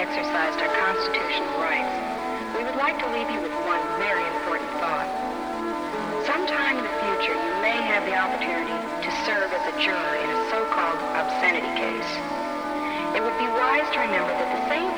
exercised our constitutional rights, we would like to leave you with one very important thought. Sometime in the future, you may have the opportunity to serve as a juror in a so-called obscenity case. It would be wise to remember that the same